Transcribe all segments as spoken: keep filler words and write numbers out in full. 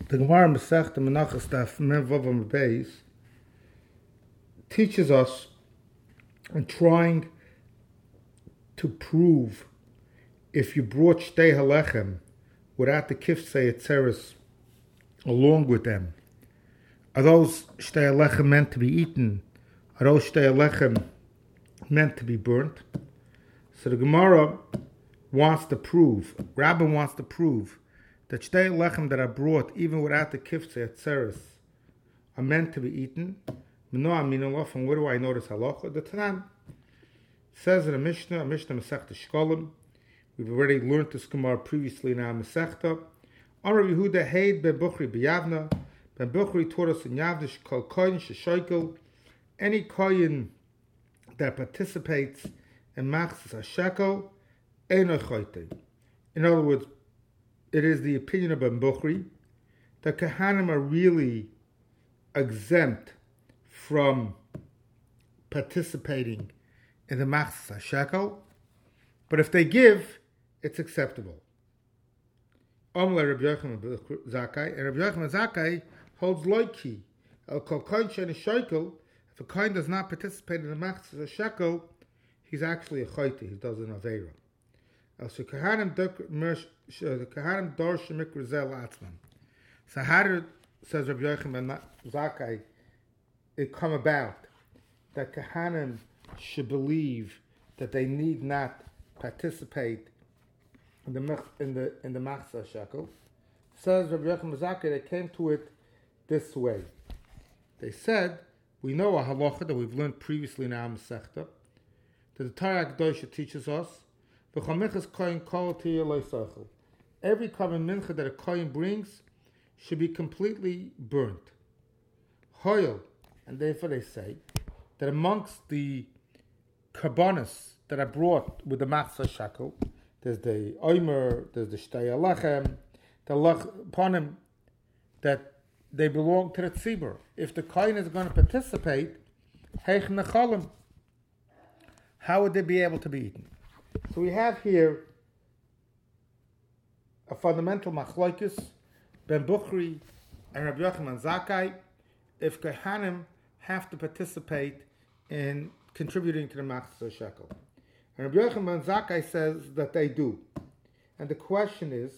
The Gemara Masechta Menachos Daf Mem Vav Amud Beis teaches us in trying to prove if you brought Shtei Halechem without the Kifsei Etzeres along with them, are those Shtei Halechem meant to be eaten? Are those Shtei Halechem meant to be burnt? So the Gemara wants to prove, Rabbi wants to prove that Shtei Halechem that are brought even without the Kifsei Etzeres are meant to be eaten. And where do I know this halacha? The Tanan says in a Mishnah, a Mishnah Masechta Shkolim. We've already learned this Gemara previously in our Masechta. Amar Yehuda Heid ben Bukhri b'Yavna. Ben Bukhri taught us in Yavna Kol Koyin Sheshoikel. Any koyin that participates in Machzas HaShekel Eino Choyte. In other words, it is the opinion of Ben Bukhri that Kahanim are really exempt from participating in the Machzas HaShekel, but if they give, it's acceptable. Omle Rabbi Yochanan Zakkai, and Rabbi Yochanan Zakkai holds loiki. El kol kohen she'eino shoikel, if a kohen does not participate in the Machzas HaShekel, he's actually a choite, he does an aveira. El she'kahanim the kahanim dor shemikra zel atzman. So how did, says Rabbi Yochanan Zakkai, it come about that Kahanim should believe that they need not participate in the in the in the Machzas HaShekel? Says Rabbi Yochanan Zakkai, they came to it this way. They said, we know a halacha that we've learned previously in our Masechta, that the Torah Kedosha teaches us, every common mincha that a kohen brings should be completely burnt. Hoyel, and therefore they say that amongst the karbonos that are brought with the Machzas HaShekel, there's the Omer, there's the Shtei Halechem, the Lach Ponim, that they belong to the Tzibur. If the kohen is going to participate, Heich Nechalim, how would they be able to be eaten? So we have here a fundamental machlokes, Ben Bukhri and Rabbi Yochanan Zakkai, if Kohanim have to participate in contributing to the Machzas HaShekel. And Rabbi Yochanan Zakkai says that they do. And the question is,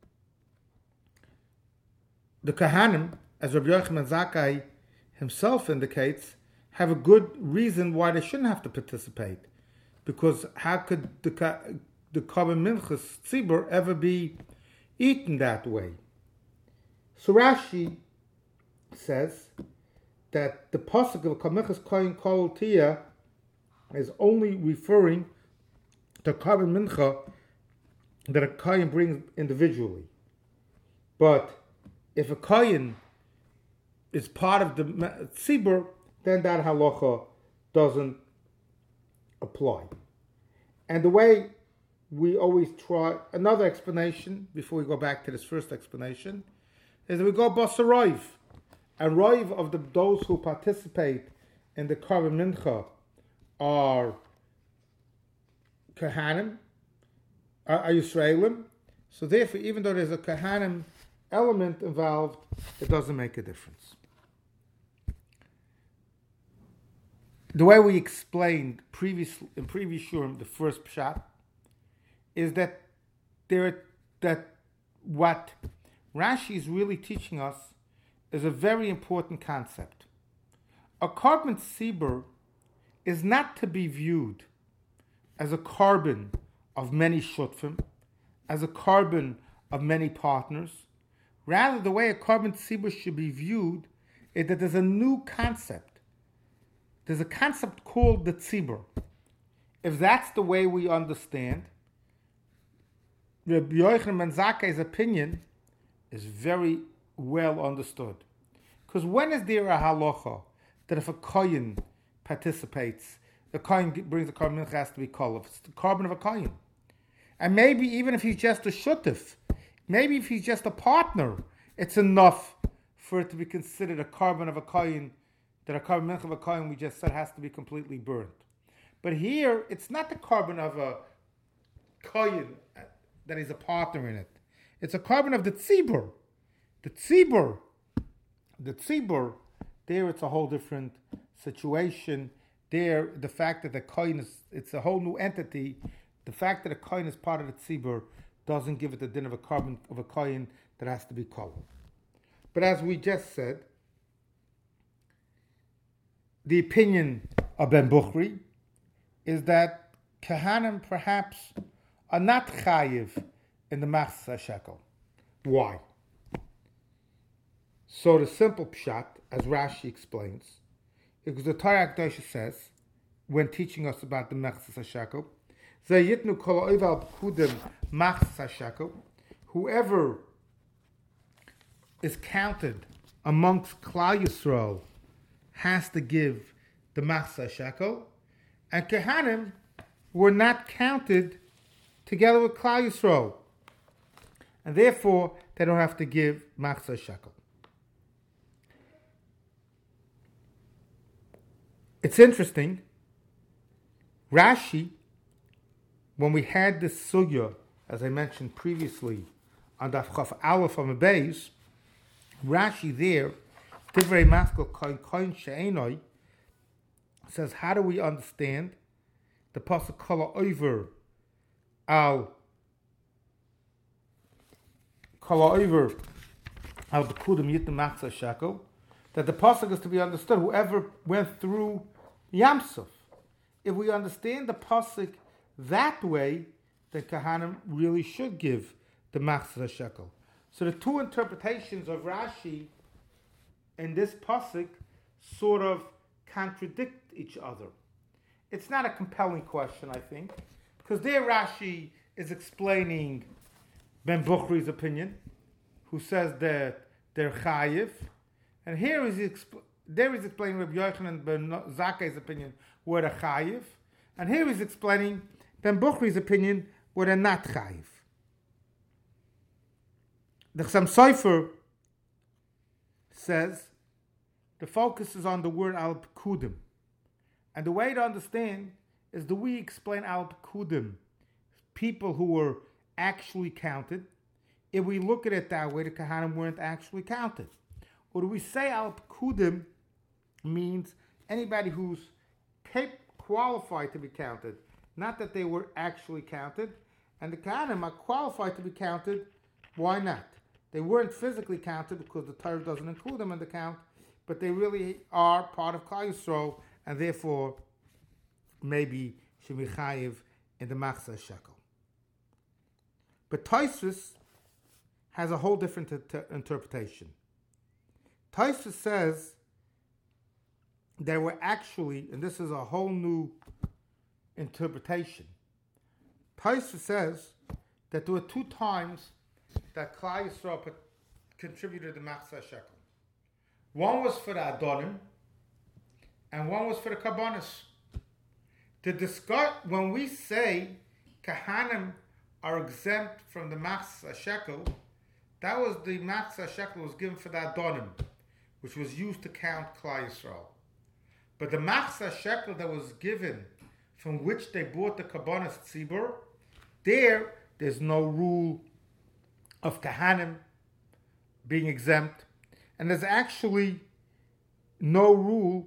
the Kohanim, as Rabbi Yochanan Zakkai himself indicates, have a good reason why they shouldn't have to participate. Because how could the the Korban Minchas Tzibur ever be eaten that way? So Rashi says that the pasuk of Kamichas Koyin Kol Tia is only referring to Korban Mincha that a Koyin brings individually. But if a Koyin is part of the Tzibur, then that halacha doesn't apply. And the way we always try, another explanation, before we go back to this first explanation, is that we go Basarayv. And Raiv of the, those who participate in the Korban Mincha are Kohanim, are, are Yisraelim. So therefore, even though there's a Kohanim element involved, it doesn't make a difference. The way we explained previous in previous shurim, the first pshat, is that there that what Rashi is really teaching us is a very important concept. A korban tzibur is not to be viewed as a korban of many shutfim, as a korban of many partners. Rather, the way a korban tzibur should be viewed is that there's a new concept. There's a concept called the tzibur. If that's the way we understand, Rabbi Yochanan ben Zakkai's opinion is very well understood. Because when is there a halacha that if a kohen participates, the kohen brings a korban mincha, has to be kol, it's the korban of a kohen. And maybe even if he's just a shutif, maybe if he's just a partner, it's enough for it to be considered a korban of a kohen, that a korban mincha of a kohen we just said has to be completely burnt. But here, it's not the korban of a kohen that is a partner in it. It's a korban of the tzibur. The tzibur, the tzibur, there it's a whole different situation. There, the fact that the kohen is, it's a whole new entity. The fact that a kohen is part of the tzibur doesn't give it the din of a carbon of a kohen that has to be kol. But as we just said, the opinion of Ben Bukhari is that Kahanim perhaps are not chayiv in the machzah shekel. Why? So the simple pshat, as Rashi explains, because the Torah Kedosha says, when teaching us about the machzah shekel, Zayitnu kol oival pkudim machzah shekel, whoever is counted amongst Klal Yisrael has to give the machzah shekel, and Kehanim were not counted together with Klal Yisrael, and therefore they don't have to give machzah shekel. It's interesting, Rashi, when we had this sugya, as I mentioned previously, on Daf Chaf Aleph on the base, Rashi there, Divrei Maskal Koin Koin She'enoi, says, how do we understand the pasuk Kol Over Al Kol Over Al Bekudim Yitim Machzah Shekel, that the pasuk is to be understood, whoever went through Yamsuf. If we understand the pasuk that way, then Kahanim really should give the Machzah Shekel. So the two interpretations of Rashi in this pasuk sort of contradict each other. It's not a compelling question, I think, because there Rashi is explaining Ben Bukhari's opinion, who says that they're chayiv, and here is exp- there he's explaining Rabbi Yochanan ben Zakkai's opinion, where they're chayiv, and here he's explaining Ben Bukhari's opinion, where they're not chayiv. The Chassam Sofer says the focus is on the word al pekudim, and the way to understand is the way we explain al pekudim, people who were actually counted. If we look at it that way, the Kahanim weren't actually counted. Or do we say al pekudim means anybody who's qualified to be counted, not that they were actually counted, and the Kahanim are qualified to be counted. Why not? They weren't physically counted because the Torah doesn't include them in the count, but they really are part of Klal Yisrael, and therefore maybe should be chayiv in the machzah shekel. But Tosfos has a whole different inter- interpretation. Tosfos says there were actually, and this is a whole new interpretation. Tosfos says that there were two times that Klal Yisrael put, contributed the machzah shekel. One was for the Adonim, and one was for the Kabbanis. To discuss, when we say Kahanim are exempt from the machzah shekel, that was the machzah shekel was given for the Adonim, which was used to count Klal Yisrael. But the machzah shekel that was given, from which they bought the Kabbanis tzibur, there, there's no rule of Kahanim being exempt, and there's actually no rule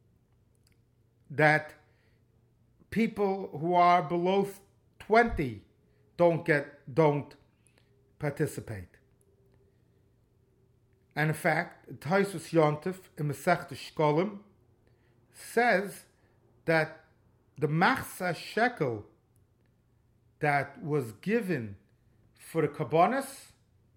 that people who are below twenty don't get don't participate. And in fact, Tosfos Yontif in Masechta Shkolim says that the machzah shekel that was given for the Kabbanis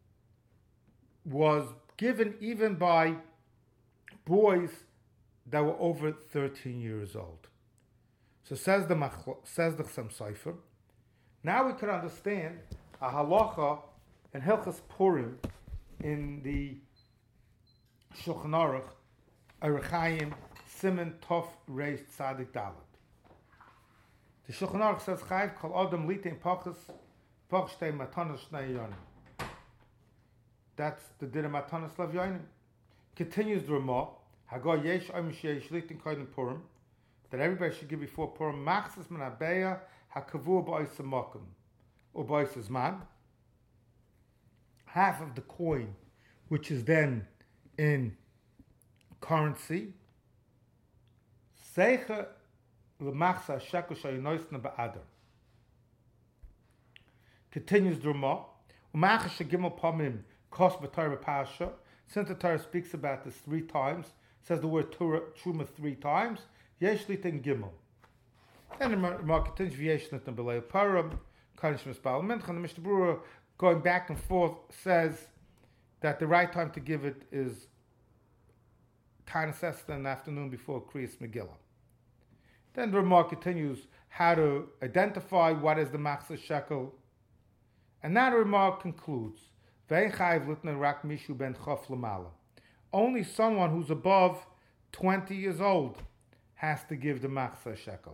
was given even by boys that were over thirteen years old. So says the Mach- says the Chassam Sofer. Now we can understand a halacha in Hilchas Purim in the Shulchan Aruch, Orach Chaim, Siman Tov Reish Tzadik Dalet. The Shulchan Aruch says Chayiv Kol Adam Litein Pachas Pach Shtei Matanos Shnei Yonim. That's the din of Matanos Lav Yonim. Continues the Ramah, Hago Yesh Oim Sheish Litin Kodim Purim, that everybody should give before Purim Machzas Min Habeya HaKavur Ba'is HaMokum or Ba'is HaZman, half of the coin which is then in currency. Zeicha l'machsa shekel shayinoisna ba'adar. Continues the Ramah. U'machas shegimel pamim kos b'Torah b'Parasha. Since the Torah speaks about this three times, says the word truma three times, yesh litin gimel. Then the Ramah continues, v'yesh litin b'leil param, kanish misbal mincha. And the Mishnah Berurah, going back and forth, says that the right time to give it is Tanis Esther in the afternoon before Kriyas Megillah. Then the Ramah continues how to identify what is the Machzah Shekel. And now the Ramah concludes, only someone who's above twenty years old has to give the Machzah Shekel.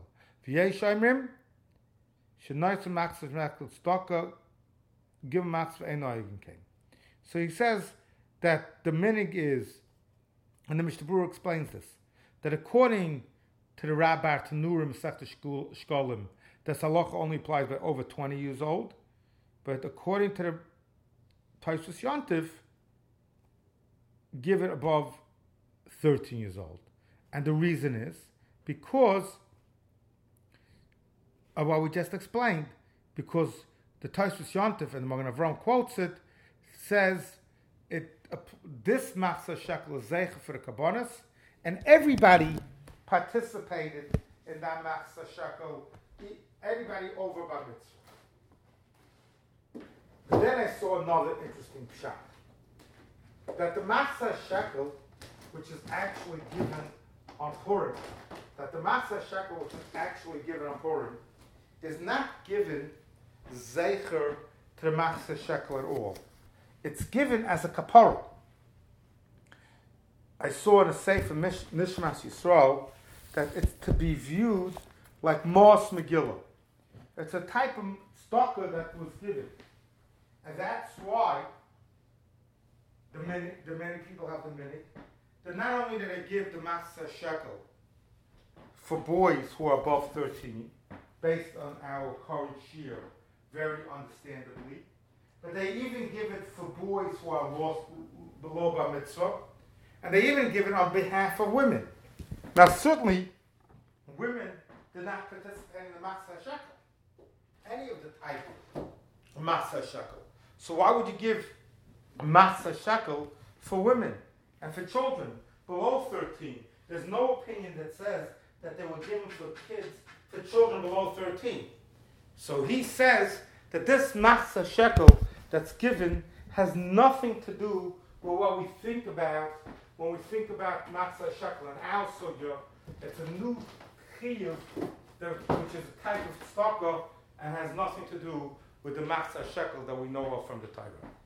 Give a Machzah Eino even came. So he says that the minig is, and the Mishnah Berurah explains this, that according to the Rabbi Tanurim Masechta Shkolim, this halacha only applies by over twenty years old, but according to the Tosfos Yontif, give it above thirteen years old. And the reason is because of what we just explained, because the Tosfos Yontif and the Magen Avraham quotes it, says it uh, this Machzah Shekel is zeicha for the Kabbonos, and everybody participated in that Machzah Shekel, everybody over Bar Mitzvah. But then I saw another interesting pshat, that the Machzah Shekel, which is actually given on Purim, that the Machzah Shekel, which is actually given on Purim, is not given zeicher to the Machzah Shekel at all. It's given as a kapara. I saw in a Sefer Mish- Nishmas Yisrael that it's to be viewed like Mos Megillah. It's a type of stalker that was given. And that's why the many, the many people have the many. That not only do they give the Machzah Shekel for boys who are above thirteen, based on our current shiur, very understandably, but they even give it for boys who are lost below Bar Mitzvah, and they even give it on behalf of women. Now, certainly, women did not participate in the Machzah Shekel, any of the type of Machzah Shekel. So why would you give Machzah Shekel for women and for children below thirteen? There's no opinion that says that they were given for kids, for children below thirteen. So he says that this Machzah Shekel that's given has nothing to do with what we think about when we think about Machzah Shekel and our sugya. It's a new chiyuv, which is a type of tzedakah and has nothing to do with the Machzah Shekel that we know of from the Torah.